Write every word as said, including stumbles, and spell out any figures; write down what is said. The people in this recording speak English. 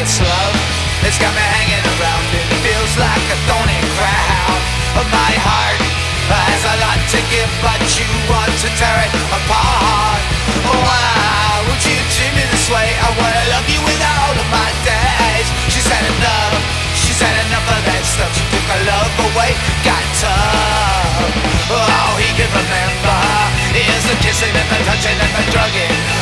this love, it's got me hanging around. It feels like a thorny crown. My heart has a lot to give, but you want to tear it apart. Why would you treat me this way? I wanna love you with all of my days. She said enough, she said enough of that stuff. She took her love away, got tough. All he could remember is the kissing and the touching and the drugging.